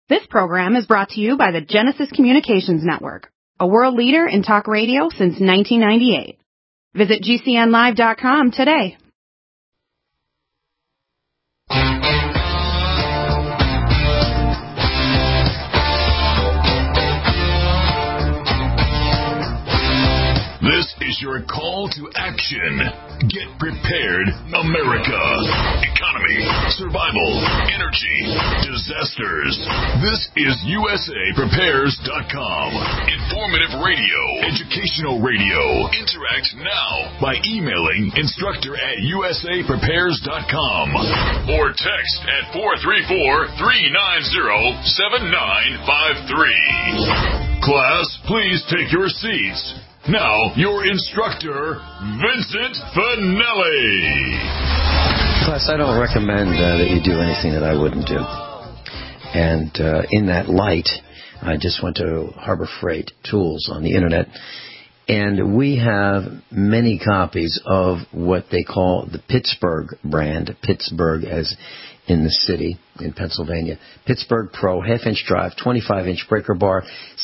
This program is brought to you by the Genesis Communications Network, a world leader in talk radio since 1998. Visit GCNlive.com today. This is your call to action. Get prepared, America. Economy, survival, energy, disasters. This is USAPrepares.com. Informative radio, educational radio. Interact now by emailing instructor@USAPrepares.com or text at 434-390-7953. Class, please take your seats. Now, your instructor, Vincent Finelli. Class, I don't recommend that you do anything that I wouldn't do. And in that light, I just went to Harbor Freight Tools on the Internet, and we have many copies of what they call the Pittsburgh brand, Pittsburgh as in the city in Pennsylvania. Pittsburgh Pro, half-inch drive, 25-inch breaker bar,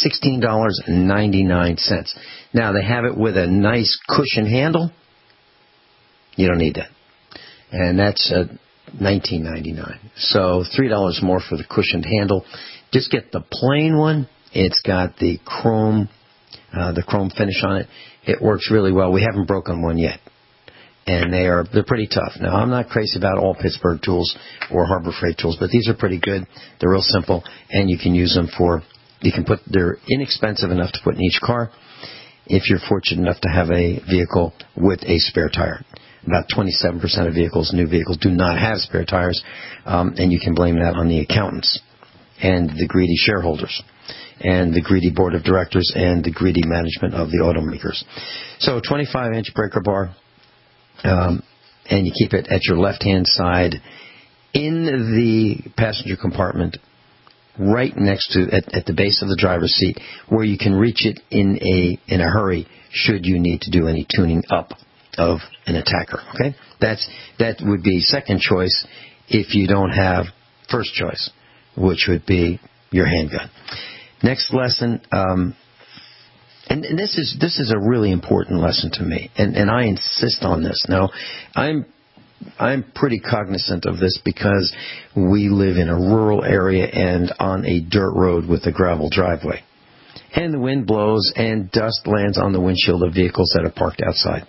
$16.99. Now, they have it with a nice cushion handle. You don't need that. And that's $19.99. So $3 more for the cushioned handle. Just get the plain one. It's got the chrome finish on it. It works really well. We haven't broken one yet. And they're pretty tough. Now, I'm not crazy about all Pittsburgh tools or Harbor Freight tools, but these are pretty good. They're real simple, and you can use them they're inexpensive enough to put in each car if you're fortunate enough to have a vehicle with a spare tire. About 27% of new vehicles, do not have spare tires, and you can blame that on the accountants and the greedy shareholders and the greedy board of directors and the greedy management of the automakers. So 25-inch breaker bar. And you keep it at your left-hand side in the passenger compartment, right next to at the base of the driver's seat, where you can reach it in a hurry should you need to do any tuning up of an attacker. Okay, that would be second choice if you don't have first choice, which would be your handgun. Next lesson. And this is a really important lesson to me, and I insist on this. Now, I'm pretty cognizant of this because we live in a rural area and on a dirt road with a gravel driveway. And the wind blows and dust lands on the windshield of vehicles that are parked outside.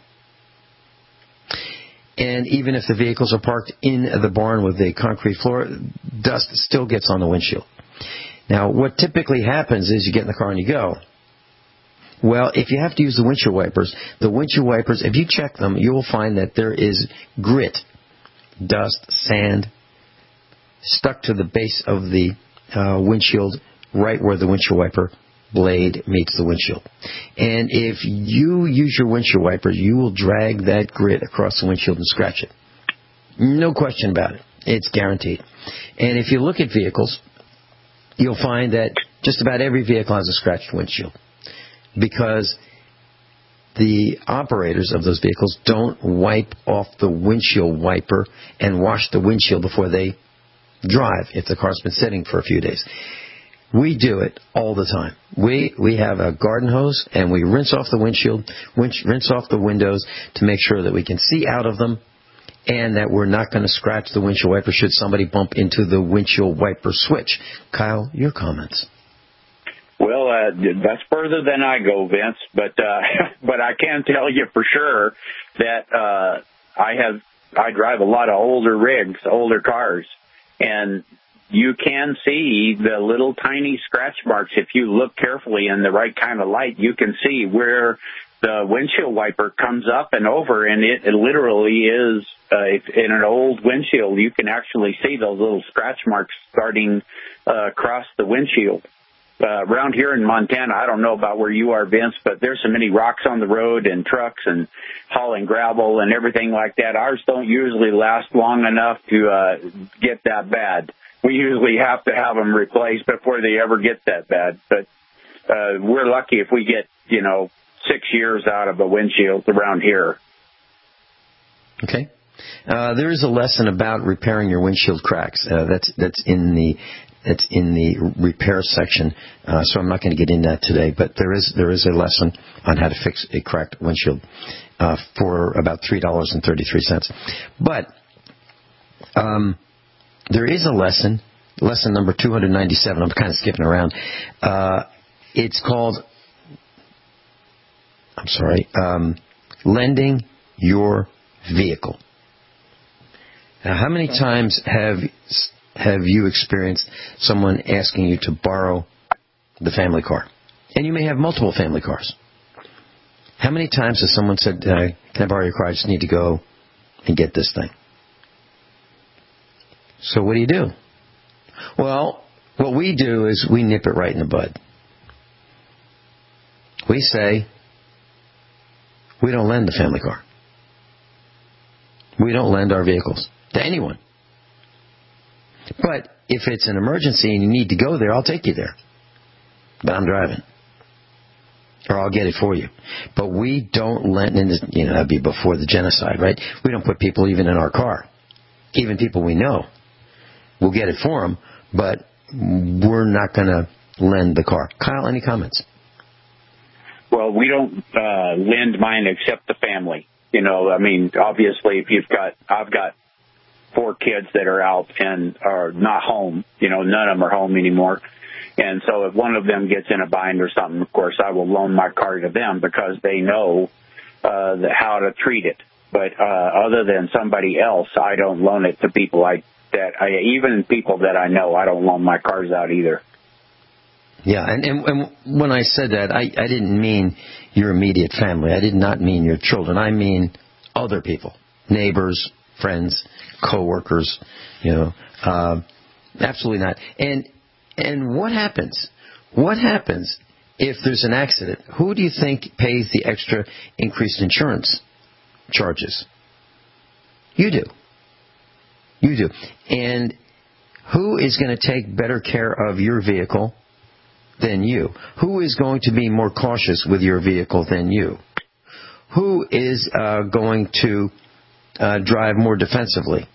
And even if the vehicles are parked in the barn with a concrete floor, dust still gets on the windshield. Now, what typically happens is you get in the car and you go. Well, if you have to use the windshield wipers, if you check them, you will find that there is grit, dust, sand, stuck to the base of the windshield, right where the windshield wiper blade meets the windshield. And if you use your windshield wipers, you will drag that grit across the windshield and scratch it. No question about it. It's guaranteed. And if you look at vehicles, you'll find that just about every vehicle has a scratched windshield, because the operators of those vehicles don't wipe off the windshield wiper and wash the windshield before they drive if the car's been sitting for a few days. We do it all the time. We have a garden hose, and we rinse off the windshield, rinse off the windows to make sure that we can see out of them and that we're not going to scratch the windshield wiper should somebody bump into the windshield wiper switch. Kyle, your comments. Well, that's further than I go, Vince, but I can tell you for sure that I drive a lot of older rigs, older cars, and you can see the little tiny scratch marks. If you look carefully in the right kind of light, you can see where the windshield wiper comes up and over, and it literally is, in an old windshield, you can actually see those little scratch marks starting across the windshield. Around here in Montana, I don't know about where you are, Vince, but there's so many rocks on the road and trucks and hauling gravel and everything like that. Ours don't usually last long enough to get that bad. We usually have to have them replaced before they ever get that bad. But we're lucky if we get, 6 years out of a windshield around here. Okay. There is a lesson about repairing your windshield cracks. That's in the It's in the repair section, so I'm not going to get into that today. But there is a lesson on how to fix a cracked windshield for about $3.33. But there is a lesson number 297. I'm kind of skipping around. It's called, lending your vehicle. Now, how many times have you experienced someone asking you to borrow the family car? And you may have multiple family cars. How many times has someone said, can I borrow your car? I just need to go and get this thing. So what do? Well, what we do is we nip it right in the bud. We say, we don't lend the family car. We don't lend our vehicles to anyone. But if it's an emergency and you need to go there, I'll take you there. But I'm driving. Or I'll get it for you. But we don't lend, and that'd be before the genocide, right? We don't put people even in our car. Even people we know. We'll get it for them, but we're not going to lend the car. Kyle, any comments? Well, we don't lend mine except the family. Obviously, if I've got 4 kids that are out and are not home. None of them are home anymore. And so if one of them gets in a bind or something, of course, I will loan my car to them because they know how to treat it. But other than somebody else, I don't loan it to people even people that I know, I don't loan my cars out either. Yeah, and when I said that, I didn't mean your immediate family. I did not mean your children. I mean other people, neighbors, friends, co-workers, absolutely not. And what happens? What happens if there's an accident? Who do you think pays the extra increased insurance charges? You do. You do. And who is going to take better care of your vehicle than you? Who is going to be more cautious with your vehicle than you? Who is going to drive more defensively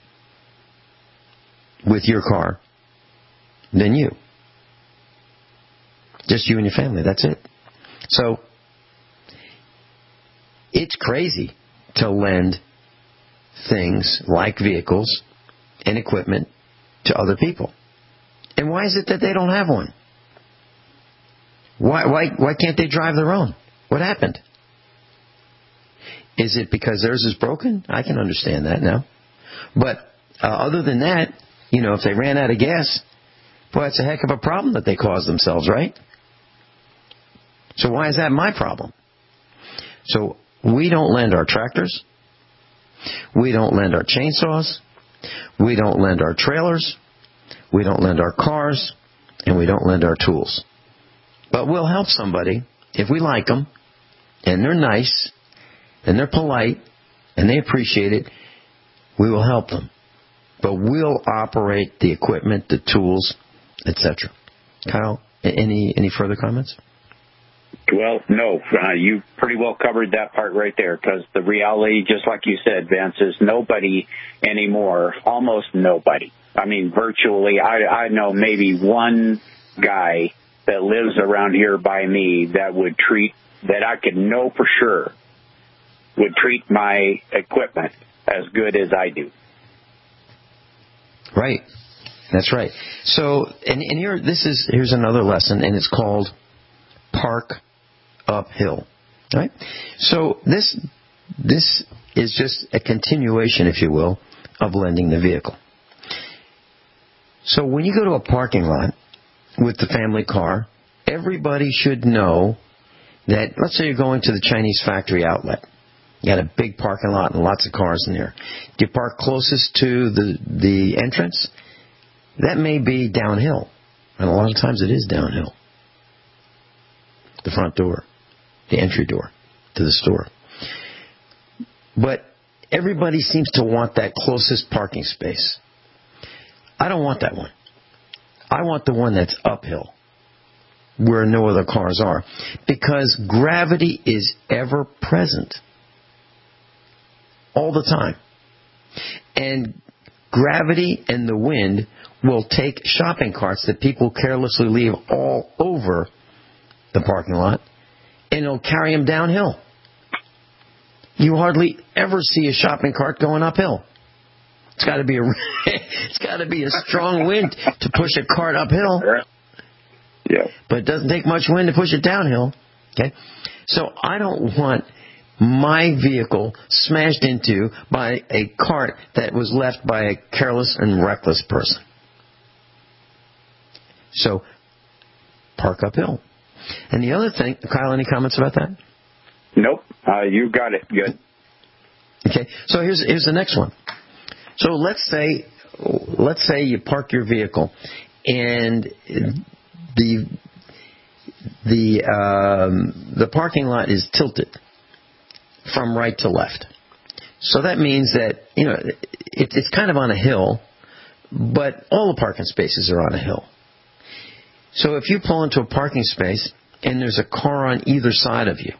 with your car than you? Just you and your family. That's it. So it's crazy to lend things like vehicles and equipment to other people. And why is it that they don't have one? Why can't they drive their own? What happened? Is it because theirs is broken? I can understand that now. But other than that, if they ran out of gas, boy, it's a heck of a problem that they caused themselves, right? So why is that my problem? So we don't lend our tractors. We don't lend our chainsaws. We don't lend our trailers. We don't lend our cars. And we don't lend our tools. But we'll help somebody if we like them, and they're nice, and they're polite, and they appreciate it. We will help them. But we'll operate the equipment, the tools, etc. Kyle, any further comments? Well, no. You pretty well covered that part right there, because the reality, just like you said, Vince, is nobody anymore, almost nobody. I mean, virtually, I know maybe one guy that lives around here by me that I could know for sure would treat my equipment as good as I do. Right. That's right. So, and here's another lesson, and it's called park uphill. Right? So this is just a continuation, if you will, of lending the vehicle. So when you go to a parking lot with the family car, everybody should know that, let's say you're going to the Chinese factory outlet. You got a big parking lot and lots of cars in there. Do you park closest to the entrance? That may be downhill. And a lot of times it is downhill. The front door, the entry door to the store. But everybody seems to want that closest parking space. I don't want that one. I want the one that's uphill, where no other cars are. Because gravity is ever present. All the time. And gravity and the wind will take shopping carts that people carelessly leave all over the parking lot, and it'll carry them downhill. You hardly ever see a shopping cart going uphill. It's got to be a strong wind to push a cart uphill. Yeah. But it doesn't take much wind to push it downhill. Okay? So I don't want my vehicle smashed into by a cart that was left by a careless and reckless person. So park uphill. And the other thing, Kyle, any comments about that? Nope. You got it. Good. Okay. So here's the next one. So let's say you park your vehicle and the parking lot is tilted from right to left. So that means that, it's kind of on a hill, but all the parking spaces are on a hill. So if you pull into a parking space and there's a car on either side of you,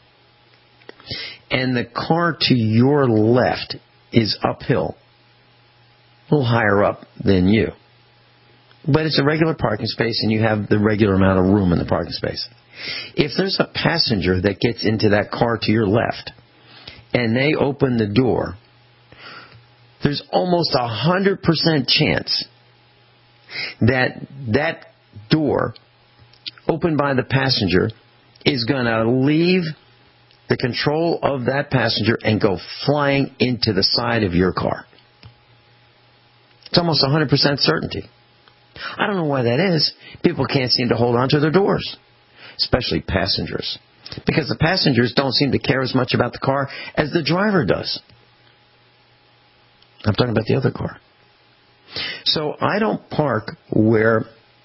and the car to your left is uphill, a little higher up than you, but it's a regular parking space and you have the regular amount of room in the parking space. If there's a passenger that gets into that car to your left and they open the door, there's almost 100% chance that door opened by the passenger is going to leave the control of that passenger and go flying into the side of your car. It's almost 100% certainty. I don't know why that is. People can't seem to hold on to their doors, especially passengers, because the passengers don't seem to care as much about the car as the driver does. I'm talking about the other car. So I don't park where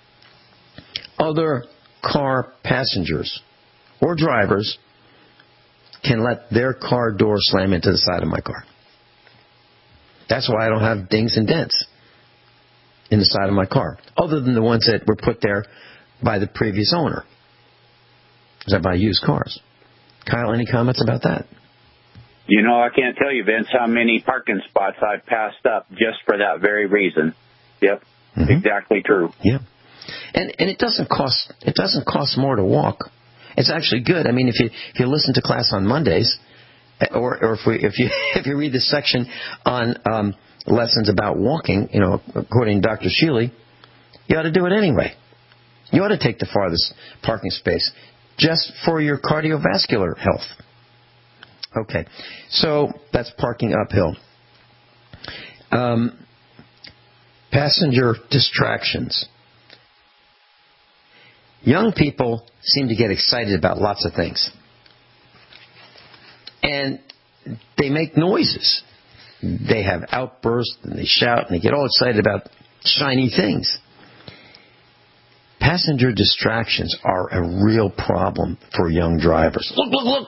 other car passengers or drivers can let their car door slam into the side of my car. That's why I don't have dings and dents in the side of my car, other than the ones that were put there by the previous owner, because I buy used cars. Kyle, any comments about that? I can't tell you, Vince, how many parking spots I've passed up just for that very reason. Yep, Exactly true. Yeah, and it doesn't cost more to walk. It's actually good. I mean, if you listen to class on Mondays, or if you read the section on lessons about walking, according to Dr. Shealy, you ought to do it anyway. You ought to take the farthest parking space just for your cardiovascular health. Okay, so that's parking uphill. Passenger distractions. Young people seem to get excited about lots of things. And they make noises. They have outbursts and they shout and they get all excited about shiny things. Passenger distractions are a real problem for young drivers. Look, look, look!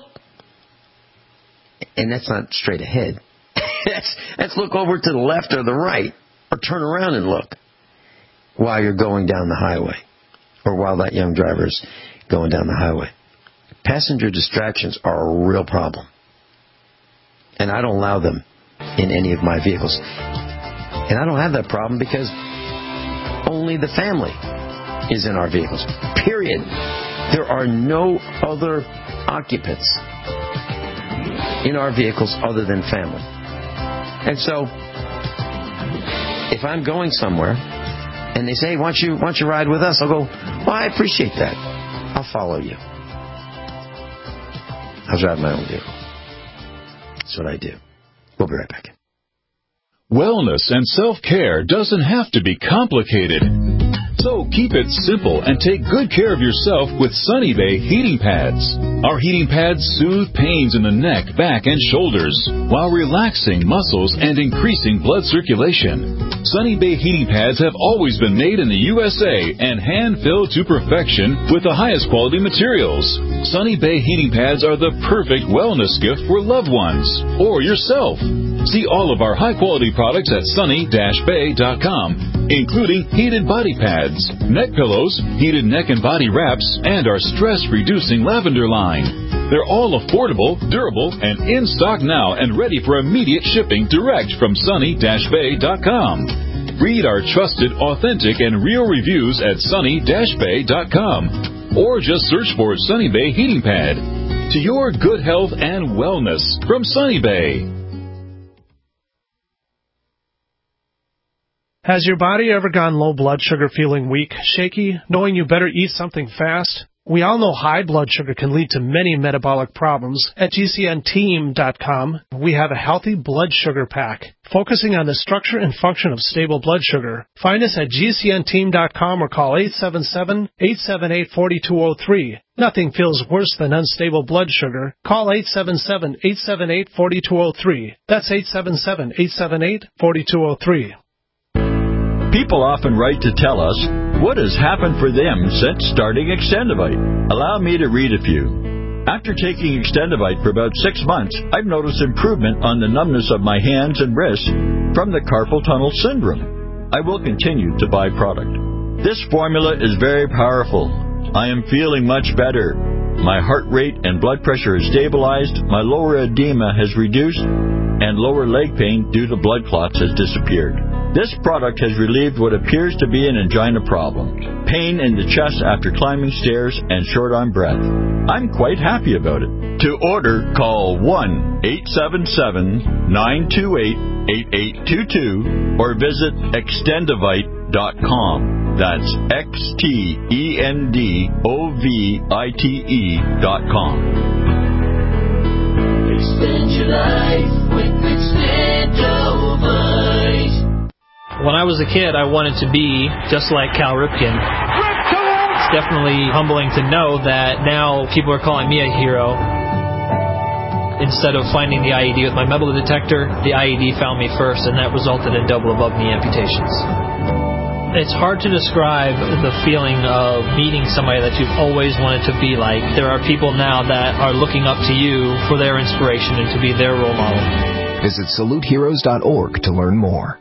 And that's not straight ahead. That's look over to the left or the right, or turn around and look while you're going down the highway, or while that young driver's going down the highway. Passenger distractions are a real problem. And I don't allow them in any of my vehicles. And I don't have that problem because only the family is in our vehicles. Period. There are no other occupants in our vehicles other than family. And so, if I'm going somewhere and they say, hey, why don't you ride with us? I'll go, well, I appreciate that. I'll follow you. I'll drive my own vehicle. That's what I do. We'll be right back. Wellness and self-care doesn't have to be complicated. So keep it simple and take good care of yourself with Sunny Bay heating pads. Our heating pads soothe pains in the neck, back, and shoulders while relaxing muscles and increasing blood circulation. Sunny Bay heating pads have always been made in the USA and hand-filled to perfection with the highest quality materials. Sunny Bay heating pads are the perfect wellness gift for loved ones or yourself. See all of our high-quality products at sunny-bay.com. including heated body pads, neck pillows, heated neck and body wraps, and our stress-reducing lavender line. They're all affordable, durable, and in stock now and ready for immediate shipping direct from sunny-bay.com. Read our trusted, authentic, and real reviews at sunny-bay.com. Or just search for Sunny Bay Heating Pad. To your good health and wellness from Sunny Bay. Has your body ever gone low blood sugar, feeling weak, shaky, knowing you better eat something fast? We all know high blood sugar can lead to many metabolic problems. At GCNteam.com, we have a healthy blood sugar pack, focusing on the structure and function of stable blood sugar. Find us at GCNteam.com or call 877-878-4203. Nothing feels worse than unstable blood sugar. Call 877-878-4203. That's 877-878-4203. People often write to tell us what has happened for them since starting Extendivite. Allow me to read a few. After taking Extendivite for about 6 months, I've noticed improvement on the numbness of my hands and wrists from the carpal tunnel syndrome. I will continue to buy product. This formula is very powerful. I am feeling much better. My heart rate and blood pressure is stabilized, my lower edema has reduced, and lower leg pain due to blood clots has disappeared. This product has relieved what appears to be an angina problem, pain in the chest after climbing stairs, and short on breath. I'm quite happy about it. To order, call 1-877-928-8822 or visit Extendivite.com. That's XTENDOVITE.com. Extend your life with Extendivite. When I was a kid, I wanted to be just like Cal Ripken. It's definitely humbling to know that now people are calling me a hero. Instead of finding the IED with my metal detector, the IED found me first, and that resulted in double above-knee amputations. It's hard to describe the feeling of meeting somebody that you've always wanted to be like. There are people now that are looking up to you for their inspiration and to be their role model. Visit SaluteHeroes.org to learn more.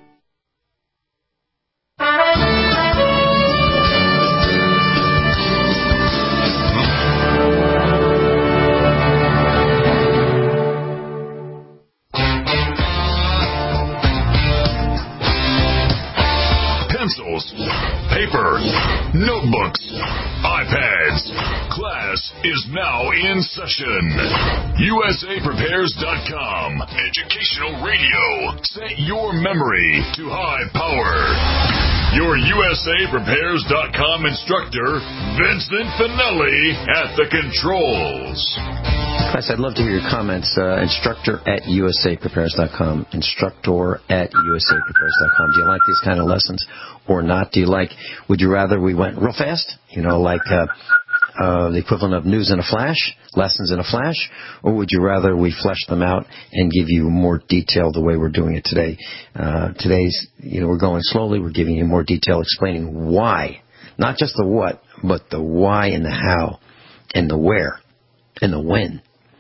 Pencils, paper, notebooks, iPads. Class is now in session. USAPrepares.com. Educational radio. Set your memory to high power. Your USAPrepares.com instructor, Vincent Finelli, at the controls. Class, I'd love to hear your comments. Instructor at USAPrepares.com. Instructor at USAPrepares.com. Do you like these kind of lessons or not? Would you rather we went real fast? Like the equivalent of news in a flash, lessons in a flash? Or would you rather we flesh them out and give you more detail the way we're doing it today? Today's, we're going slowly. We're giving you more detail, explaining why. Not just the what, but the why and the how and the where and the when.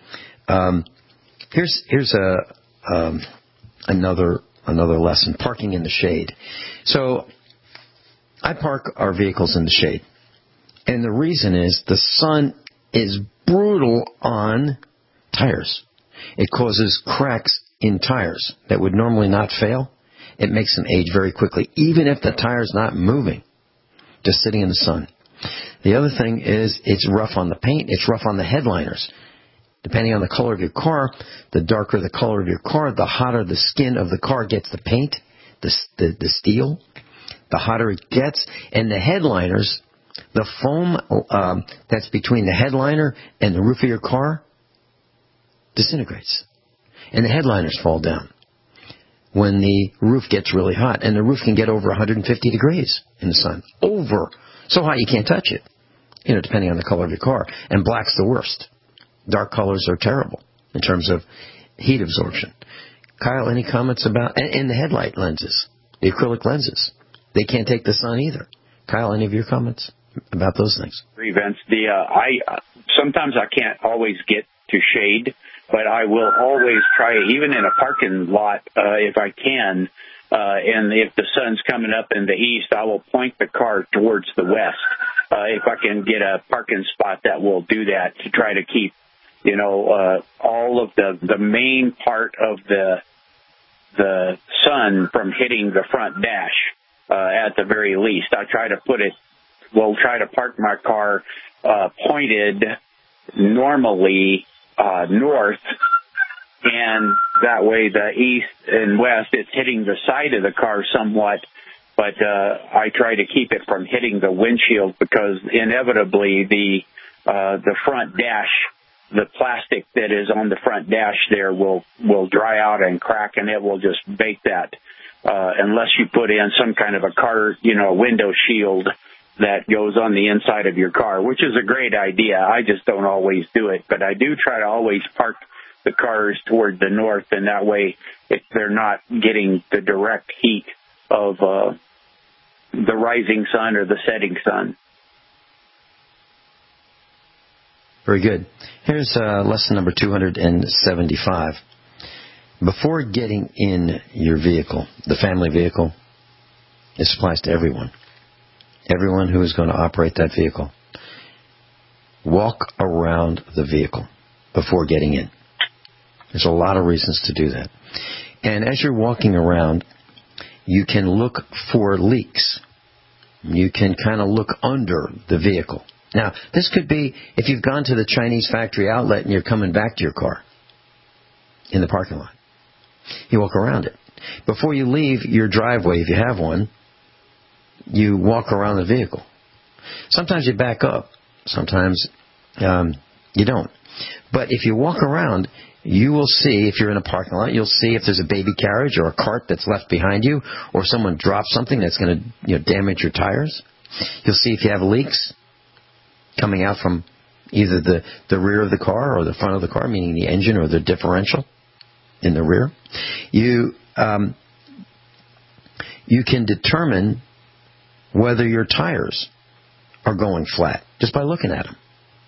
Here's another lesson: parking in the shade. So I park our vehicles in the shade, and the reason is the sun is brutal on tires. It causes cracks in tires that would normally not fail. It makes them age very quickly, even if the tire's not moving, just sitting in the sun. The other thing is it's rough on the paint. It's rough on the headliners. Depending on the color of your car, the darker the color of your car, the hotter the skin of the car gets the paint, the steel, the hotter it gets. And the headliners, the foam that's between the headliner and the roof of your car disintegrates. And the headliners fall down when the roof gets really hot. And the roof can get over 150 degrees in the sun. So hot you can't touch it, depending on the color of your car. And black's the worst. Dark colors are terrible in terms of heat absorption. Kyle, any comments about, and the headlight lenses, the acrylic lenses, they can't take the sun either. Kyle, any of your comments about those things? Vince, sometimes I can't always get to shade, but I will always try, even in a parking lot, if I can, and if the sun's coming up in the east, I will point the car towards the west. If I can get a parking spot that will do that, to try to keep, all of the main part of the sun from hitting the front dash, at the very least. I try to we'll try to park my car, pointed normally, north, and that way the east and west, it's hitting the side of the car somewhat, but I try to keep it from hitting the windshield, because inevitably the front dash, the plastic that is on the front dash there will dry out and crack, and it will just bake that, unless you put in some kind of a car, window shield that goes on the inside of your car, which is a great idea. I just don't always do it, but I do try to always park the cars toward the north, and that way they're not getting the direct heat of the rising sun or the setting sun. Very good. Here's lesson number 275. Before getting in your vehicle, the family vehicle, this applies to everyone. Everyone who is going to operate that vehicle. Walk around the vehicle before getting in. There's a lot of reasons to do that. And as you're walking around, you can look for leaks. You can kind of look under the vehicle. Now, this could be if you've gone to the Chinese factory outlet and you're coming back to your car in the parking lot. You walk around it. Before you leave your driveway, if you have one, you walk around the vehicle. Sometimes you back up. Sometimes you don't. But if you walk around, you will see, if you're in a parking lot, you'll see if there's a baby carriage or a cart that's left behind you, or someone drops something that's going to damage your tires. You'll see if you have leaks coming out from either the rear of the car or the front of the car, meaning the engine or the differential in the rear. You can determine whether your tires are going flat just by looking at them.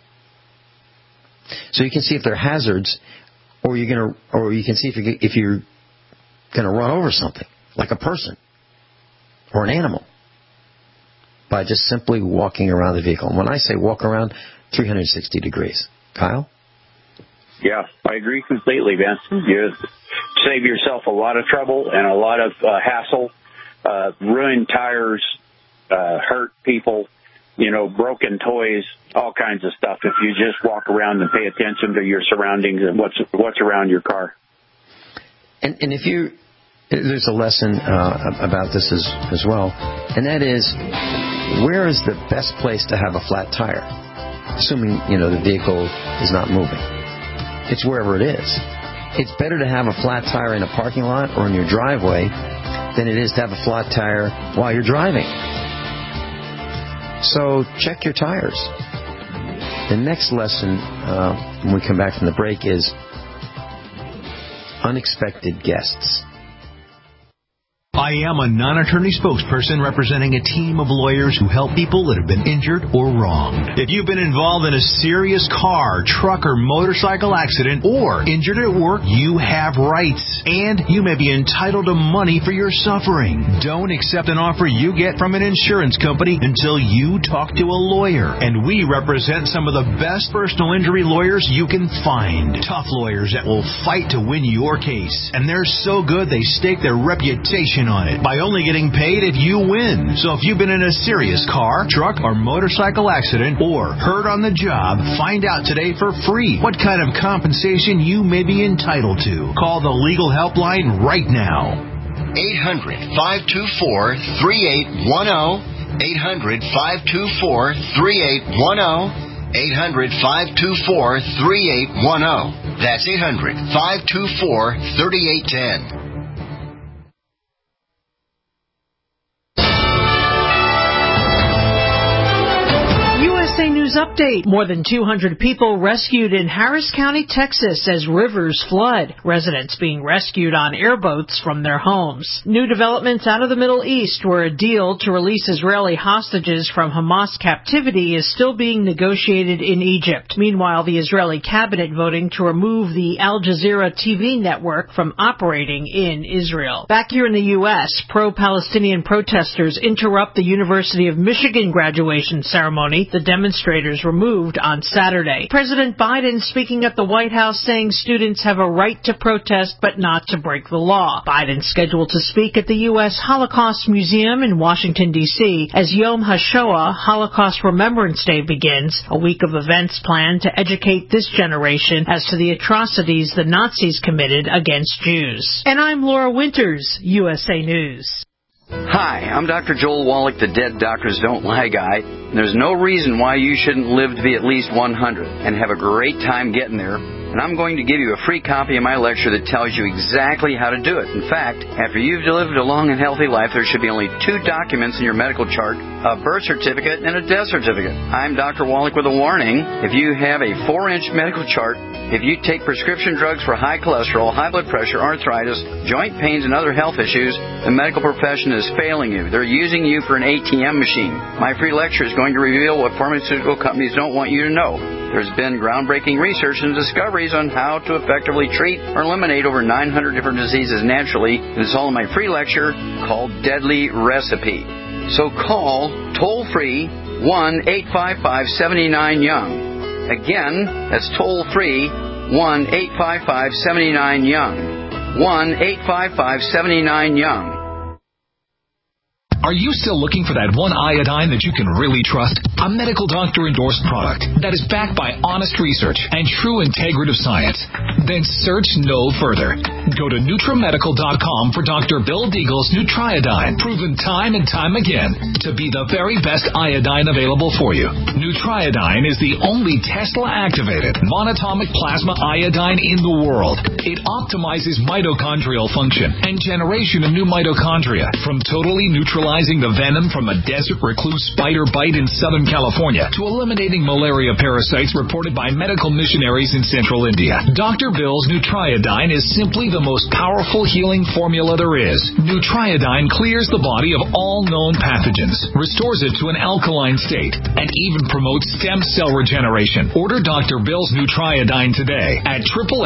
So you can see if they're hazards, or you can see if you're going to run over something, like a person or an animal, by just simply walking around the vehicle. And when I say walk around, 360 degrees. Kyle? Yeah, I agree completely, Vince. You save yourself a lot of trouble and a lot of hassle, ruined tires, hurt people, broken toys, all kinds of stuff, if you just walk around and pay attention to your surroundings and what's around your car. And there's a lesson about this as well, and that is, where is the best place to have a flat tire? Assuming, the vehicle is not moving. It's wherever it is. It's better to have a flat tire in a parking lot or in your driveway than it is to have a flat tire while you're driving. So check your tires. The next lesson, when we come back from the break, is unexpected guests. I am a non-attorney spokesperson representing a team of lawyers who help people that have been injured or wronged. If you've been involved in a serious car, truck, or motorcycle accident, or injured at work, you have rights, and you may be entitled to money for your suffering. Don't accept an offer you get from an insurance company until you talk to a lawyer. And we represent some of the best personal injury lawyers you can find. Tough lawyers that will fight to win your case. And they're so good they stake their reputation on it by only getting paid if you win. So if you've been in a serious car, truck, or motorcycle accident, or hurt on the job, find out today for free what kind of compensation you may be entitled to. Call the legal helpline right now. 800-524-3810. 800-524-3810. 800-524-3810. That's 800-524-3810. USA News News update. More than 200 people rescued in Harris County, Texas as rivers flood. Residents being rescued on airboats from their homes. New developments out of the Middle East, where a deal to release Israeli hostages from Hamas captivity is still being negotiated in Egypt. Meanwhile, the Israeli cabinet voting to remove the Al Jazeera TV network from operating in Israel. Back here in the U.S., pro-Palestinian protesters interrupt the University of Michigan graduation ceremony. The demonstrators were moved on Saturday. President Biden speaking at the White House saying students have a right to protest but not to break the law. Biden scheduled to speak at the U.S. Holocaust Museum in Washington, D.C. as Yom HaShoah, Holocaust Remembrance Day, begins, a week of events planned to educate this generation as to the atrocities the Nazis committed against Jews. And I'm Laura Winters, USA News. Hi, I'm Dr. Joel Wallach, the Dead Doctors Don't Lie guy. There's no reason why you shouldn't live to be at least 100 and have a great time getting there. And I'm going to give you a free copy of my lecture that tells you exactly how to do it. In fact, after you've lived a long and healthy life, there should be only 2 documents in your medical chart, a birth certificate and a death certificate. I'm Dr. Wallach with a warning. If you have a 4-inch medical chart, if you take prescription drugs for high cholesterol, high blood pressure, arthritis, joint pains, and other health issues, the medical profession is failing you. They're using you for an ATM machine. My free lecture is going to reveal what pharmaceutical companies don't want you to know. There's been groundbreaking research and discoveries on how to effectively treat or eliminate over 900 different diseases naturally. It's all in my free lecture called Deadly Recipe. So call toll-free 1-855-79-YOUNG. Again, that's toll-free 1-855-79-YOUNG. 1-855-79-YOUNG. Are you still looking for that one iodine that you can really trust? A medical doctor-endorsed product that is backed by honest research and true integrative science? Then search no further. Go to NutriMedical.com for Dr. Bill Deagle's Nutriodine, proven time and time again to be the very best iodine available for you. Nutriodine is the only Tesla-activated monatomic plasma iodine in the world. It optimizes mitochondrial function and generation of new mitochondria from totally neutralizing the venom from a desert recluse spider bite in Southern California to eliminating malaria parasites reported by medical missionaries in central India. Dr. Bill's Nutriodine is simply the most powerful healing formula there is. Nutriodine clears the body of all known pathogens, restores it to an alkaline state, and even promotes stem cell regeneration. Order Dr. Bill's Nutriodine today at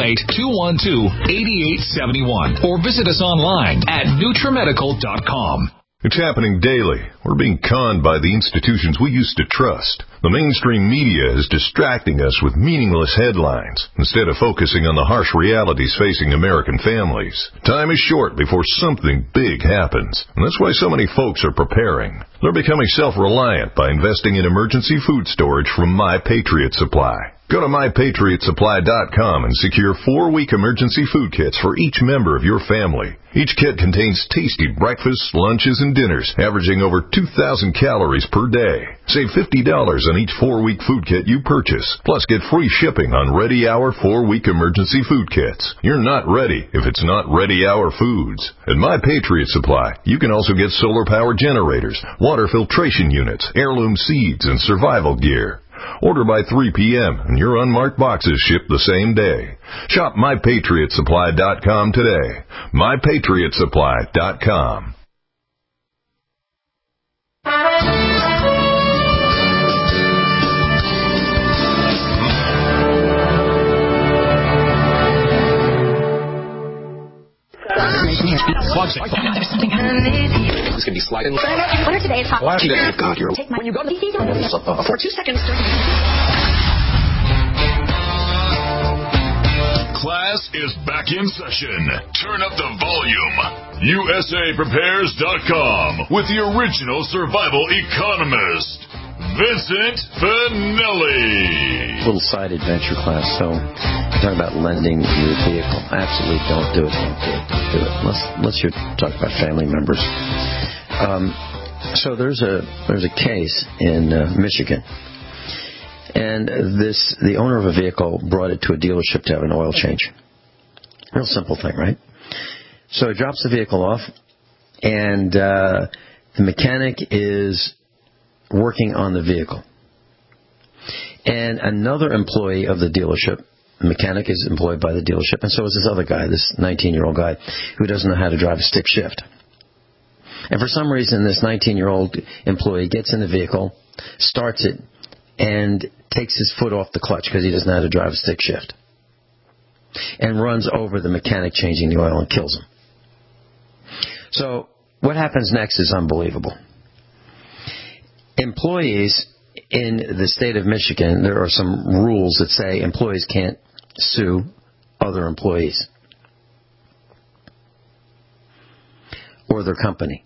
888-212-8871 or visit us online at NutriMedical.com. It's happening daily. We're being conned by the institutions we used to trust. The mainstream media is distracting us with meaningless headlines instead of focusing on the harsh realities facing American families. Time is short before something big happens, and that's why so many folks are preparing. They're becoming self-reliant by investing in emergency food storage from My Patriot Supply. Go to MyPatriotSupply.com and secure 4-week emergency food kits for each member of your family. Each kit contains tasty breakfasts, lunches, and dinners, averaging over 2,000 calories per day. Save $50 on each 4-week food kit you purchase. Plus, get free shipping on Ready Hour 4-week emergency food kits. You're not ready if it's not Ready Hour foods. At My Patriot Supply, you can also get solar power generators, water filtration units, heirloom seeds, and survival gear. Order by 3 p.m. and your unmarked boxes ship the same day. Shop MyPatriotSupply.com today. MyPatriotSupply.com. This could be sliding. What are today's hot? God, you're take my when you go to the for 2 seconds. Class is back in session. Turn up the volume. USAPrepares.com with the original survival economist, Vincent Finelli. Little side adventure class. So, talk about lending your vehicle. Absolutely don't do it. Don't do it. Unless you're talking about family members. So there's a case in Michigan. And the owner of a vehicle brought it to a dealership to have an oil change. Real simple thing, right? So he drops the vehicle off, and the mechanic is working on the vehicle. And another employee of the dealership, the mechanic is employed by the dealership, and so is this other guy, this 19-year-old guy, who doesn't know how to drive a stick shift. And for some reason, this 19-year-old employee gets in the vehicle, starts it, and takes his foot off the clutch because he doesn't know how to drive a stick shift, and runs over the mechanic changing the oil and kills him. So what happens next is unbelievable. Employees in the state of Michigan, there are some rules that say employees can't sue other employees or their company.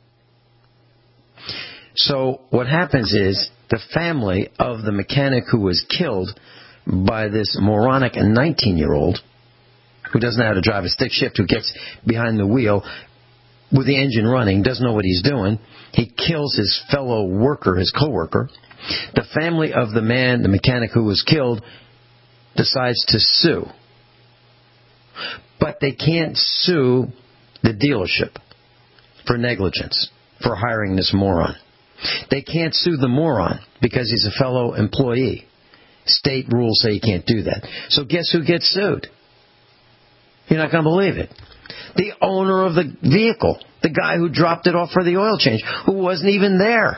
So what happens is the family of the mechanic who was killed by this moronic 19-year-old who doesn't know how to drive a stick shift, who gets behind the wheel with the engine running, doesn't know what he's doing. He kills his fellow worker, his coworker. The family of the man, the mechanic who was killed, decides to sue. But they can't sue the dealership for negligence, for hiring this moron. They can't sue the moron because he's a fellow employee. State rules say you can't do that. So guess who gets sued? You're not going to believe it. The owner of the vehicle, the guy who dropped it off for the oil change, who wasn't even there.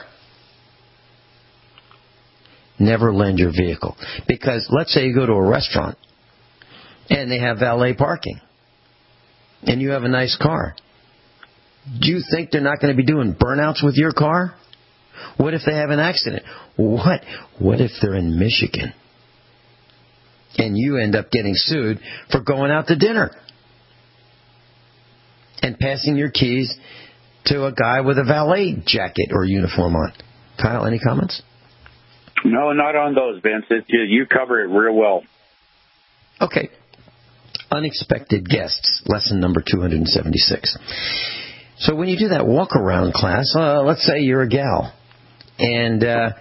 Never lend your vehicle. Because let's say you go to a restaurant and they have valet parking and you have a nice car. Do you think they're not going to be doing burnouts with your car? What if they have an accident? What if they're in Michigan and you end up getting sued for going out to dinner and passing your keys to a guy with a valet jacket or uniform on? Kyle, any comments? No, not on those, Vince. You cover it real well. Okay. Unexpected guests, lesson number 276. So when you do that walk-around class, let's say you're a gal, and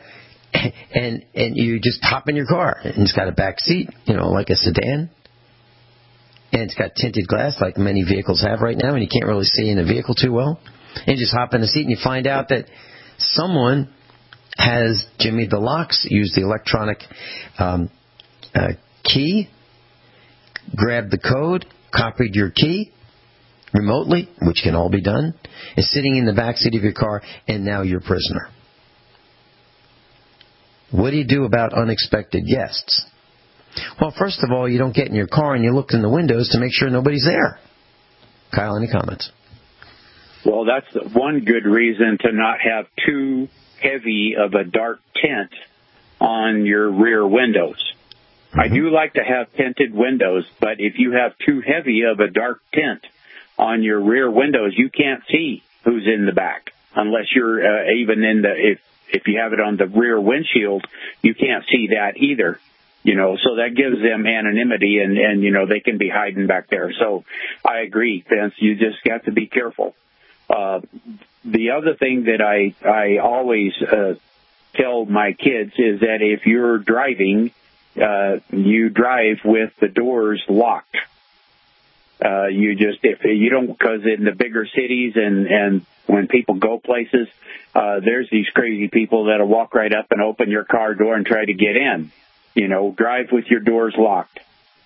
you just hop in your car, and it's got a back seat, like a sedan, and it's got tinted glass like many vehicles have right now, and you can't really see in the vehicle too well, and you just hop in the seat, and you find out that someone has jimmied the locks, used the electronic key, grabbed the code, copied your key remotely, which can all be done, is sitting in the back seat of your car, and now you're a prisoner. What do you do about unexpected guests? Well, first of all, you don't get in your car and you look in the windows to make sure nobody's there. Kyle, any comments? Well, that's one good reason to not have too heavy of a dark tint on your rear windows. Mm-hmm. I do like to have tinted windows, but if you have too heavy of a dark tint on your rear windows, you can't see who's in the back unless you're even in if you have it on the rear windshield, you can't see that either. So that gives them anonymity and they can be hiding back there. So I agree, Vince, you just got to be careful. The other thing that I always tell my kids is that if you're driving, you drive with the doors locked. If you don't, because in the bigger cities and when people go places, there's these crazy people that'll walk right up and open your car door and try to get in. Drive with your doors locked.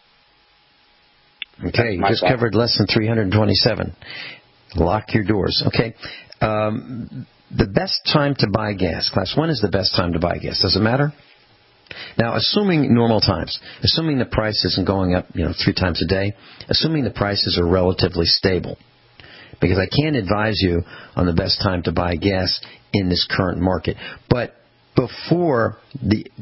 Okay, you just covered lesson 327. Lock your doors. Okay. The best time to buy gas. Class 1 is the best time to buy gas. Does it matter? Now, assuming normal times, assuming the price isn't going up, 3 times a day, assuming the prices are relatively stable, because I can't advise you on the best time to buy gas in this current market. But before the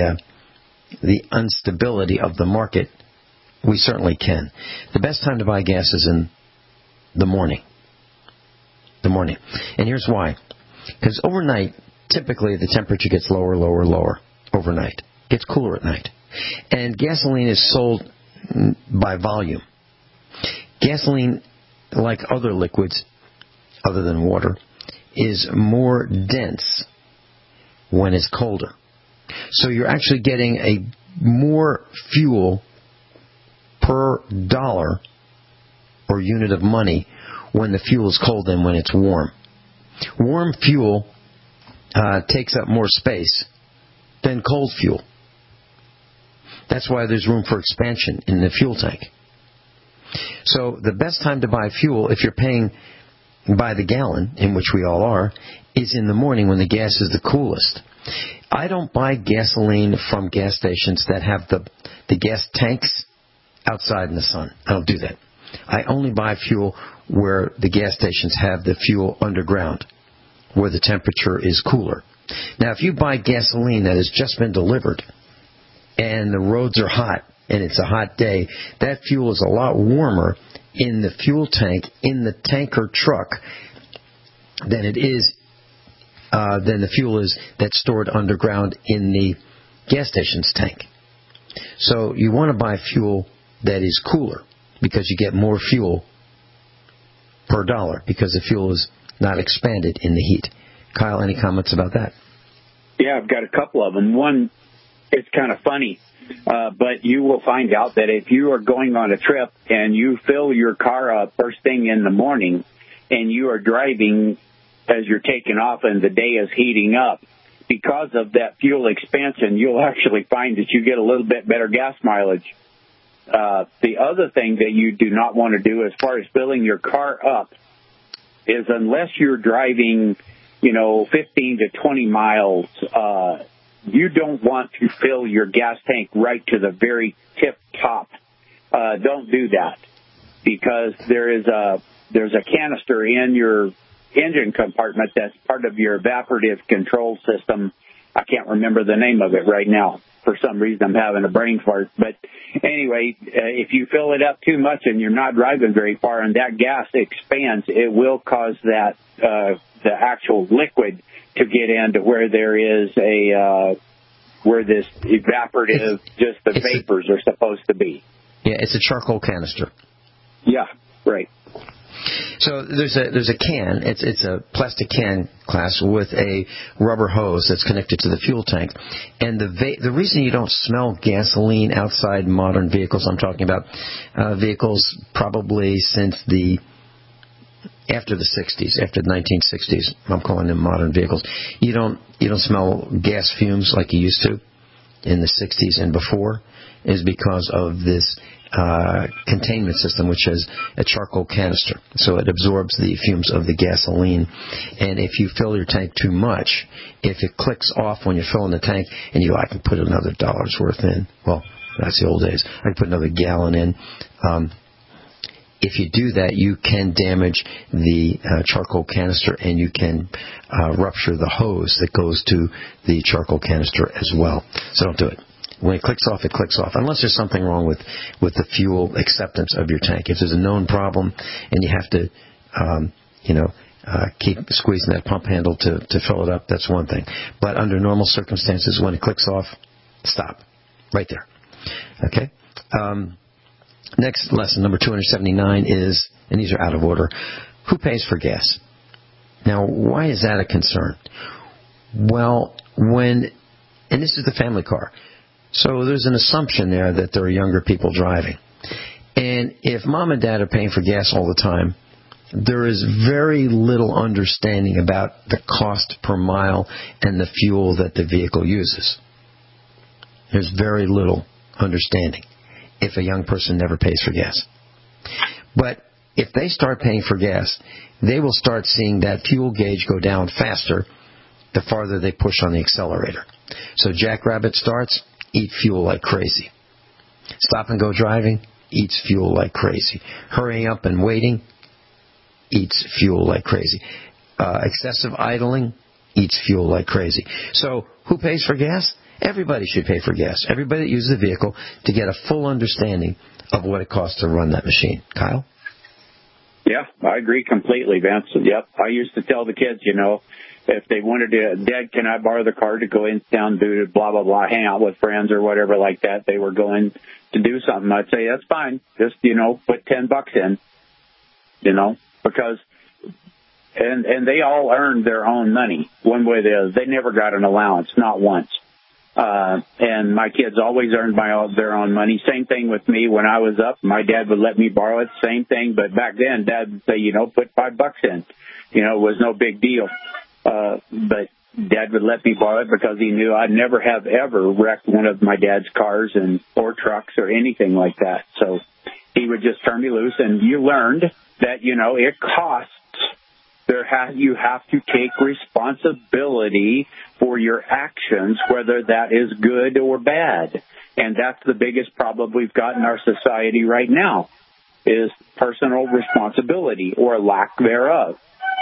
instability of the market, we certainly can. The best time to buy gas is in the morning. The morning. And here's why. Because overnight, typically the temperature gets lower, lower, lower. Overnight. It gets cooler at night. And gasoline is sold by volume. Gasoline, like other liquids, other than water, is more dense when it's colder. So you're actually getting a more fuel per dollar or unit of money when the fuel is cold than when it's warm. Warm fuel takes up more space than cold fuel. That's why there's room for expansion in the fuel tank. So the best time to buy fuel, if you're paying by the gallon, in which we all are, is in the morning when the gas is the coolest. I don't buy gasoline from gas stations that have the gas tanks outside in the sun. I don't do that. I only buy fuel where the gas stations have the fuel underground, where the temperature is cooler. Now, if you buy gasoline that has just been delivered and the roads are hot and it's a hot day, that fuel is a lot warmer in the fuel tank, in the tanker truck, than it is than the fuel is that's stored underground in the gas station's tank. So you want to buy fuel that is cooler because you get more fuel per dollar because the fuel is not expanded in the heat. Kyle, any comments about that? Yeah, I've got a couple of them. One, it's kind of funny, but you will find out that if you are going on a trip and you fill your car up first thing in the morning and you are driving as you're taking off and the day is heating up, because of that fuel expansion, you'll actually find that you get a little bit better gas mileage. The other thing that you do not want to do as far as filling your car up is, unless you're driving, 15 to 20 miles, you don't want to fill your gas tank right to the very tip top. Don't do that, because there's a canister in your engine compartment that's part of your evaporative control system. I can't remember the name of it right now. For some reason, I'm having a brain fart. But anyway, if you fill it up too much and you're not driving very far and that gas expands, it will cause that the actual liquid to get into where there is where this evaporative, just the vapors are supposed to be. Yeah, it's a charcoal canister. Yeah, right. So there's a can. It's a plastic can, class, with a rubber hose that's connected to the fuel tank. And the reason you don't smell gasoline outside modern vehicles, I'm talking about vehicles probably since after the 60s, after the 1960s. I'm calling them modern vehicles. You don't smell gas fumes like you used to in the 60s and before, is because of this containment system, which has a charcoal canister. So it absorbs the fumes of the gasoline. And if you fill your tank too much, if it clicks off when you're filling the tank and I can put another $1 worth in. Well, that's the old days. I can put another gallon in. If you do that, you can damage the charcoal canister, and you can rupture the hose that goes to the charcoal canister as well. So don't do it. When it clicks off, it clicks off, unless there's something wrong with the fuel acceptance of your tank. If there's a known problem and you have to, keep squeezing that pump handle to fill it up, that's one thing. But under normal circumstances, when it clicks off, stop. Right there. Okay? Next lesson, number 279, is, and these are out of order, who pays for gas? Now, why is that a concern? Well, and this is the family car. So there's an assumption there that there are younger people driving. And if mom and dad are paying for gas all the time, there is very little understanding about the cost per mile and the fuel that the vehicle uses. There's very little understanding if a young person never pays for gas. But if they start paying for gas, they will start seeing that fuel gauge go down faster the farther they push on the accelerator. So Jackrabbit starts, eat fuel like crazy. Stop and go driving, eats fuel like crazy. Hurrying up and waiting, eats fuel like crazy. Excessive idling, eats fuel like crazy. So who pays for gas? Everybody should pay for gas. Everybody that uses the vehicle, to get a full understanding of what it costs to run that machine. Kyle? Yeah, I agree completely, Vince. Yep, I used to tell the kids, if they wanted to, Dad, can I borrow the car to go in town, do blah, blah, blah, hang out with friends or whatever like that. They were going to do something. I'd say, that's fine. Just, put $10 in, because, and they all earned their own money one way or the other. They never got an allowance, not once. And my kids always earned their own money. Same thing with me when I was up. My dad would let me borrow it. Same thing. But back then, Dad would say, put $5 in. It was no big deal. But Dad would let me borrow it because he knew I'd never have ever wrecked one of my dad's cars or trucks or anything like that. So he would just turn me loose, and you learned that, it costs. You have to take responsibility for your actions, whether that is good or bad. And that's the biggest problem we've got in our society right now, is personal responsibility or lack thereof.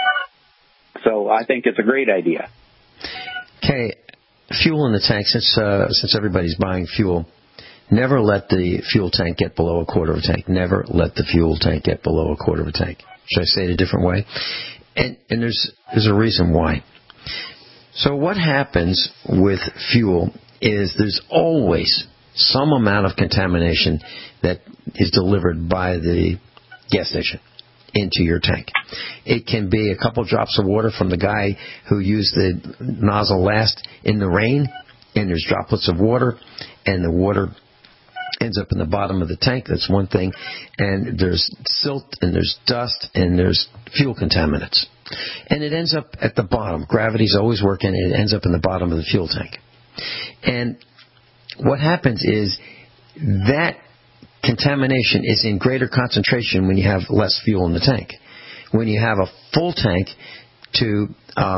So I think it's a great idea. Okay, fuel in the tank, since everybody's buying fuel, never let the fuel tank get below a quarter of a tank. Never let the fuel tank get below a quarter of a tank. Should I say it a different way? And there's a reason why. So what happens with fuel is there's always some amount of contamination that is delivered by the gas station into your tank. It can be a couple drops of water from the guy who used the nozzle last in the rain, and there's droplets of water, and the water ends up in the bottom of the tank. That's one thing. And there's silt, and there's dust, and there's fuel contaminants. And it ends up at the bottom. Gravity's always working, and it ends up in the bottom of the fuel tank. And what happens is that contamination is in greater concentration when you have less fuel in the tank. When you have a full tank to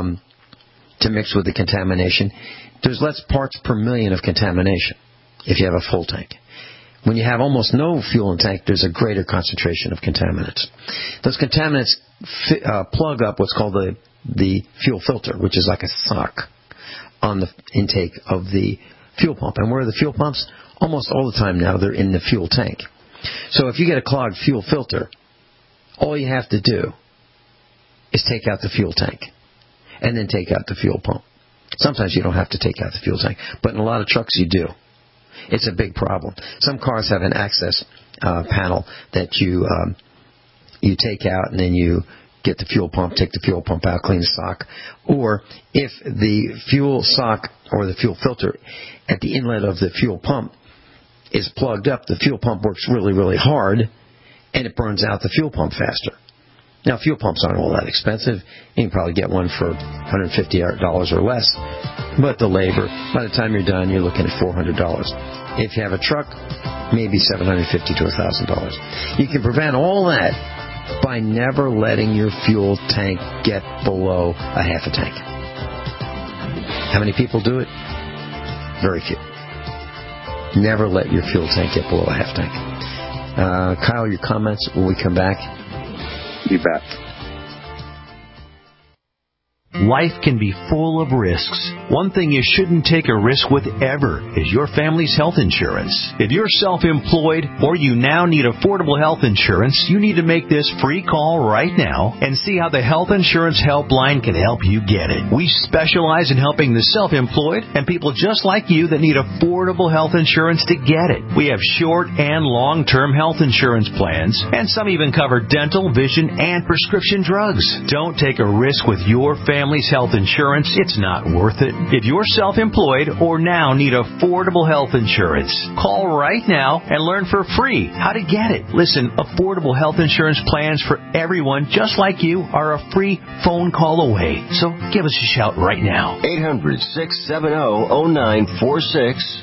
mix with the contamination, there's less parts per million of contamination if you have a full tank. When you have almost no fuel in the tank, there's a greater concentration of contaminants. Those contaminants plug up what's called the fuel filter, which is like a sock on the intake of the fuel pump. And where are the fuel pumps? Almost all the time now, they're in the fuel tank. So if you get a clogged fuel filter, all you have to do is take out the fuel tank and then take out the fuel pump. Sometimes you don't have to take out the fuel tank, but in a lot of trucks you do. It's a big problem. Some cars have an access panel that you take out, and then you get the fuel pump, take the fuel pump out, clean the sock. Or if the fuel sock or the fuel filter at the inlet of the fuel pump is plugged up, the fuel pump works really, really hard, and it burns out the fuel pump faster. Now, fuel pumps aren't all that expensive. You can probably get one for $150 or less. But the labor, by the time you're done, you're looking at $400. If you have a truck, maybe $750 to $1,000. You can prevent all that by never letting your fuel tank get below a half a tank. How many people do it? Very few. Never let your fuel tank get below a half tank. Kyle, your comments when we come back? You bet. Life can be full of risks. One thing you shouldn't take a risk with ever is your family's health insurance. If you're self-employed or you now need affordable health insurance, you need to make this free call right now and see how the Health Insurance Helpline can help you get it. We specialize in helping the self-employed and people just like you that need affordable health insurance to get it. We have short and long-term health insurance plans, and some even cover dental, vision, and prescription drugs. Don't take a risk with your family's health insurance. It's not worth it. If you're self-employed or now need affordable health insurance, call right now and learn for free how to get it. Listen, affordable health insurance plans for everyone just like you are a free phone call away. So give us a shout right now. 800-670-0946.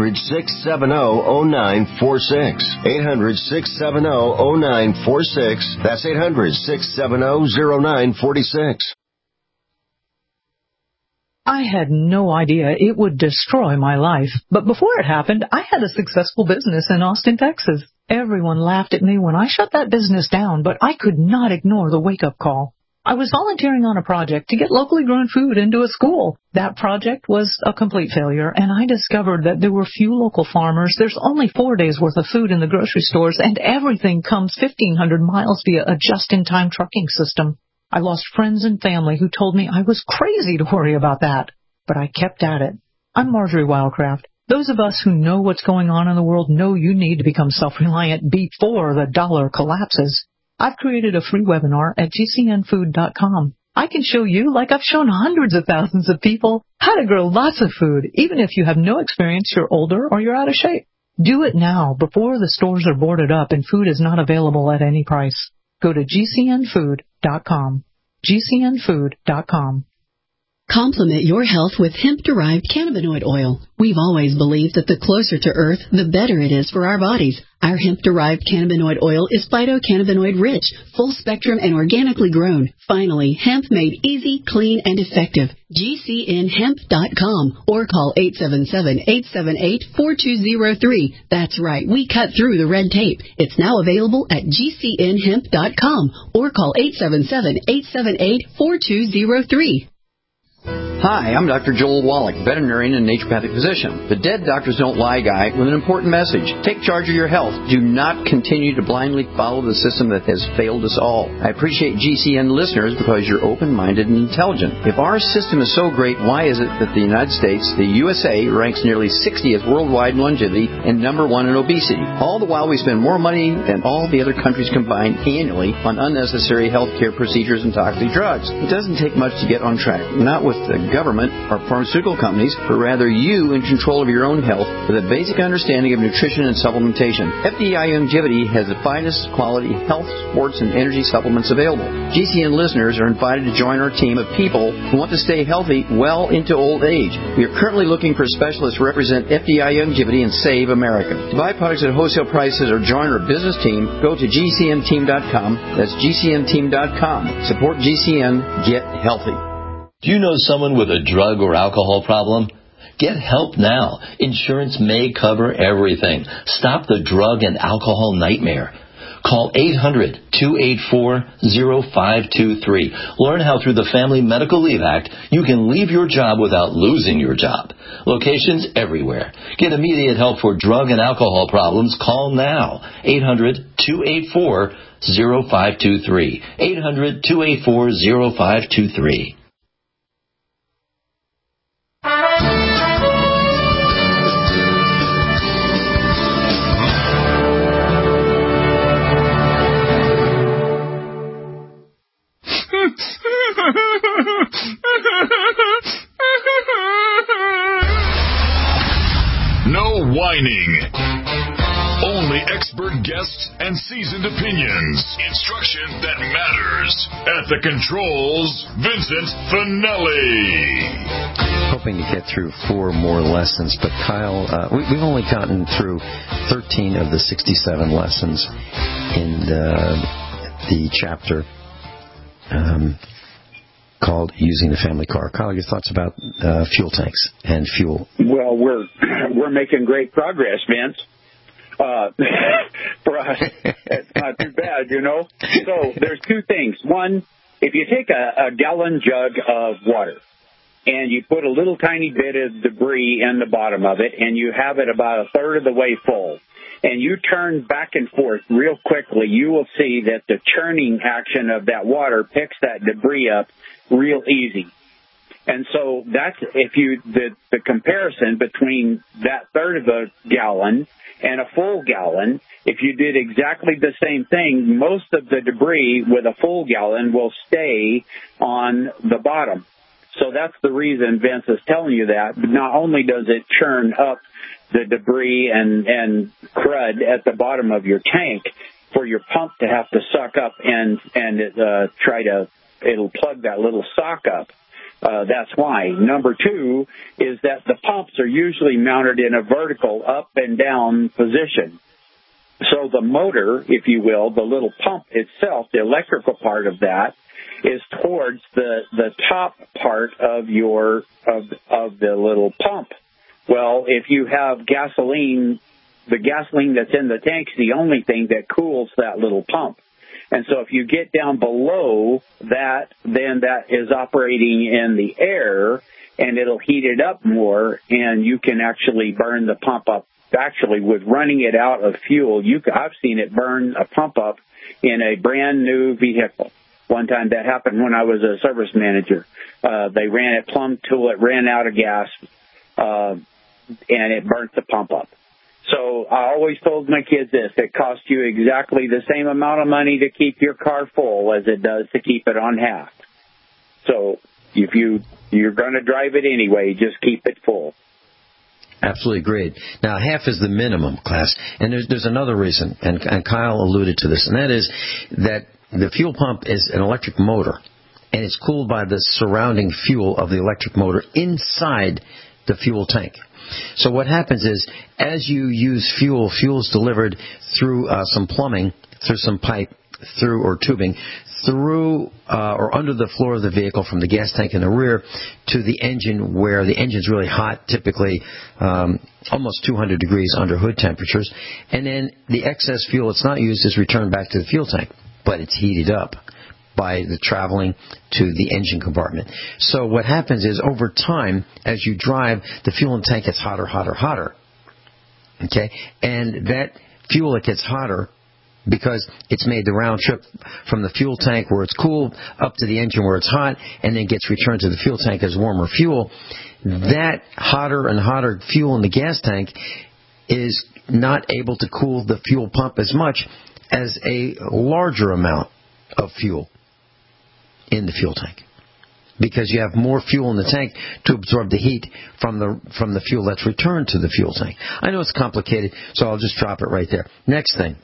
800-670-0946. 800-670-0946. That's 800-670-0946. I had no idea it would destroy my life. But before it happened, I had a successful business in Austin, Texas. Everyone laughed at me when I shut that business down, but I could not ignore the wake-up call. I was volunteering on a project to get locally grown food into a school. That project was a complete failure, and I discovered that there were few local farmers. There's only 4 days' worth of food in the grocery stores, and everything comes 1,500 miles via a just-in-time trucking system. I lost friends and family who told me I was crazy to worry about that. But I kept at it. I'm Marjorie Wildcraft. Those of us who know what's going on in the world know you need to become self-reliant before the dollar collapses. I've created a free webinar at GCNfood.com. I can show you, like I've shown hundreds of thousands of people, how to grow lots of food, even if you have no experience, you're older, or you're out of shape. Do it now, before the stores are boarded up and food is not available at any price. Go to GCNfood.com. GCNfood.com. Complement your health with hemp-derived cannabinoid oil. We've always believed that the closer to Earth, the better it is for our bodies. Our hemp-derived cannabinoid oil is phytocannabinoid-rich, full-spectrum, and organically grown. Finally, hemp made easy, clean, and effective. GCNhemp.com or call 877-878-4203. That's right, we cut through the red tape. It's now available at GCNhemp.com or call 877-878-4203. Hi, I'm Dr. Joel Wallach, veterinarian and naturopathic physician. The Dead Doctors Don't Lie guy with an important message. Take charge of your health. Do not continue to blindly follow the system that has failed us all. I appreciate GCN listeners because you're open-minded and intelligent. If our system is so great, why is it that the United States, the USA, ranks nearly 60th worldwide in longevity and number 1 in obesity? All the while we spend more money than all the other countries combined annually on unnecessary healthcare procedures and toxic drugs. It doesn't take much to get on track. Not with the government or pharmaceutical companies, but rather you in control of your own health with a basic understanding of nutrition and supplementation. FDI Longevity has the finest quality health, sports, and energy supplements available. GCN listeners are invited to join our team of people who want to stay healthy well into old age. We are currently looking for specialists to represent FDI Longevity and Save America. To buy products at wholesale prices or join our business team, go to GCNteam.com. That's GCNteam.com. Support GCN. Get healthy. Do you know someone with a drug or alcohol problem? Get help now. Insurance may cover everything. Stop the drug and alcohol nightmare. Call 800-284-0523. Learn how through the Family Medical Leave Act you can leave your job without losing your job. Locations everywhere. Get immediate help for drug and alcohol problems. Call now. 800-284-0523. 800-284-0523. No whining. Only expert guests and seasoned opinions. Instruction that matters. At the controls, Vincent Finelli. Hoping to get through 4 more lessons, but Kyle, we've only gotten through 13 of the 67 lessons in the chapter called Using the Family Car. Kyle, your thoughts about fuel tanks and fuel? Well, we're making great progress, Vince. For us, it's not too bad, you know. So there's 2 things. One, if you take a gallon jug of water and you put a little tiny bit of debris in the bottom of it and you have it about a third of the way full, and you turn back and forth real quickly, you will see that the churning action of that water picks that debris up real easy. And so that's the comparison between that third of a gallon and a full gallon. If you did exactly the same thing, most of the debris with a full gallon will stay on the bottom. So that's the reason Vince is telling you that. Not only does it churn up the debris and crud at the bottom of your tank for your pump to have to suck up and it'll plug that little sock up. That's why. Number 2 is that the pumps are usually mounted in a vertical up and down position. So the motor, if you will, the little pump itself, the electrical part of that, is towards the top part of the little pump. Well, if you have gasoline, the gasoline that's in the tank's the only thing that cools that little pump. And so if you get down below that, then that is operating in the air, and it'll heat it up more, and you can actually burn the pump up. Actually, with running it out of fuel, I've seen it burn a pump up in a brand new vehicle. One time that happened when I was a service manager. They ran it plumb till it ran out of gas, and it burnt the pump up. So I always told my kids this: it costs you exactly the same amount of money to keep your car full as it does to keep it on half. So if you're going to drive it anyway, just keep it full. Absolutely agreed. Now, half is the minimum, class. And there's another reason, and Kyle alluded to this, and that is that the fuel pump is an electric motor. and it's cooled by the surrounding fuel of the electric motor inside the fuel tank. So what happens is, as you use fuel is delivered through some plumbing, through some pipe, or tubing, through or under the floor of the vehicle from the gas tank in the rear to the engine, where the engine's really hot, typically almost 200 degrees under hood temperatures. And then the excess fuel that's not used is returned back to the fuel tank, but it's heated up by the traveling to the engine compartment. So what happens is, over time, as you drive, the fuel in the tank gets hotter, hotter, hotter. Okay? And that fuel that gets hotter, because it's made the round trip from the fuel tank where it's cool up to the engine where it's hot, and then gets returned to the fuel tank as warmer fuel, that hotter and hotter fuel in the gas tank is not able to cool the fuel pump as much as a larger amount of fuel in the fuel tank, because you have more fuel in the tank to absorb the heat from the fuel that's returned to the fuel tank. I know it's complicated, so I'll just drop it right there. Next thing.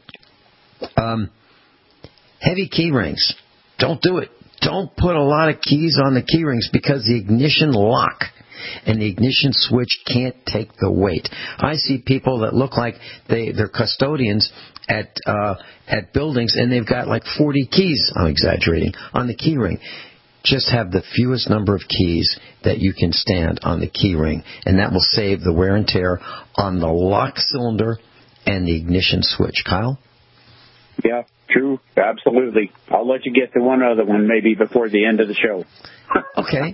Heavy key rings. Don't do it. Don't put a lot of keys on the key rings, because the ignition lock and the ignition switch can't take the weight. I see people that look like they're custodians at buildings, and they've got like 40 keys, I'm exaggerating, on the key ring. Just have the fewest number of keys that you can stand on the key ring, and that will save the wear and tear on the lock cylinder and the ignition switch. Kyle? Yeah, true. Absolutely. I'll let you get to one other one maybe before the end of the show. Okay.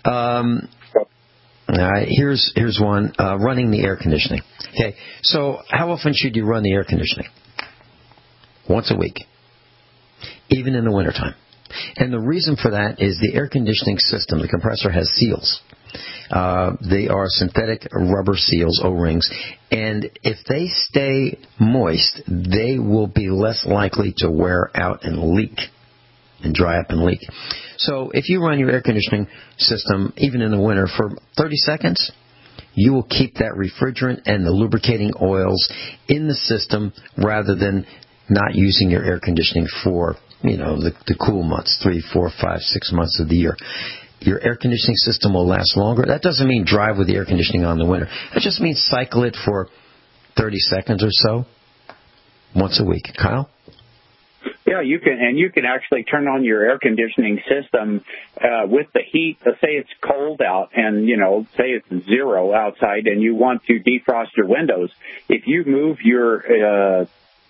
Here's one. Running the air conditioning. Okay. So how often should you run the air conditioning? Once a week. Even in the wintertime. And the reason for that is the air conditioning system, the compressor, has seals. They are synthetic rubber seals, O-rings, and if they stay moist, they will be less likely to wear out and leak, and dry up and leak. So if you run your air conditioning system, even in the winter, for 30 seconds, you will keep that refrigerant and the lubricating oils in the system, rather than not using your air conditioning for, the cool months, 3, 4, 5, 6 months of the year. Your air conditioning system will last longer. That doesn't mean drive with the air conditioning on in the winter. It just means cycle it for 30 seconds or so, once a week. Kyle? Yeah, you can actually turn on your air conditioning system with the heat. Say it's cold out, and say it's 0 outside, and you want to defrost your windows. If you move your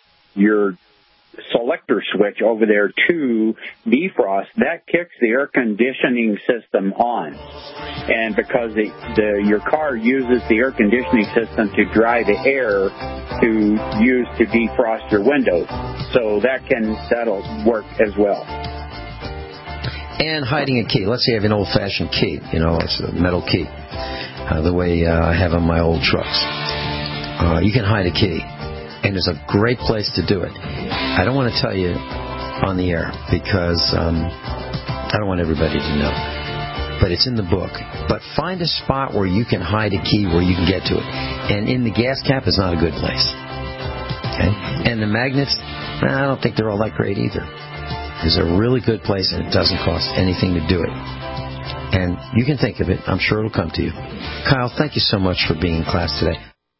selector switch over there to defrost, that kicks the air conditioning system on. And because your car uses the air conditioning system to dry the air to use to defrost your windows, so that'll work as well. And hiding a key. Let's say you have an old-fashioned key. It's a metal key, the way I have on my old trucks. You can hide a key. And it's a great place to do it. I don't want to tell you on the air, because I don't want everybody to know. But it's in the book. But find a spot where you can hide a key, where you can get to it. And in the gas cap is not a good place. Okay? And the magnets, I don't think they're all that great either. It's a really good place, and it doesn't cost anything to do it. And you can think of it. I'm sure it'll come to you. Kyle, thank you so much for being in class today.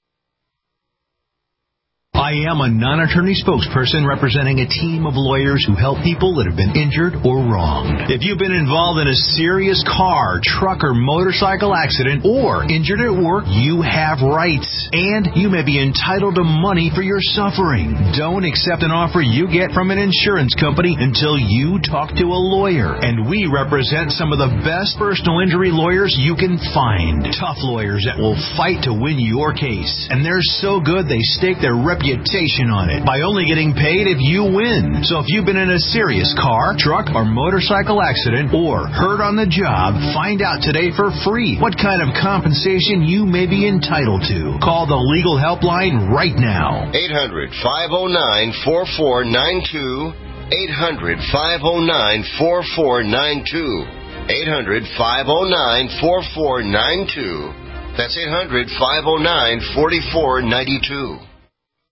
I am a non-attorney spokesperson representing a team of lawyers who help people that have been injured or wronged. If you've been involved in a serious car, truck, or motorcycle accident, or injured at work, you have rights, and you may be entitled to money for your suffering. Don't accept an offer you get from an insurance company until you talk to a lawyer. And we represent some of the best personal injury lawyers you can find. Tough lawyers that will fight to win your case. And they're so good they stake their reputation on it by only getting paid if you win. So if you've been in a serious car, truck, or motorcycle accident, or hurt on the job, find out today for free what kind of compensation you may be entitled to. Call the legal helpline right now. 800-509-4492. 800-509-4492. 800-509-4492. That's 800-509-4492.